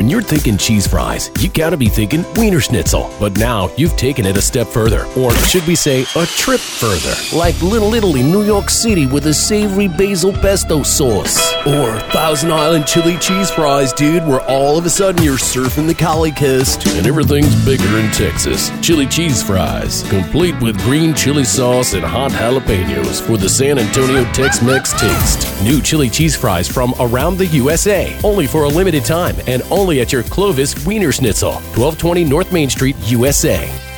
When you're thinking cheese fries, you gotta be thinking Wiener Schnitzel. But now you've taken it a step further, or should we say a trip further. Like Little Italy, New York City with a savory basil pesto sauce. Or Thousand Island chili cheese fries, dude, where all of a sudden you're surfing the Cali Coast and everything's bigger in Texas. Chili cheese fries, complete with green chili sauce and hot jalapenos for the San Antonio Tex-Mex taste. New chili cheese fries from around the USA, only for a limited time and only at your Clovis Wiener Schnitzel, 1220 North Main Street, USA.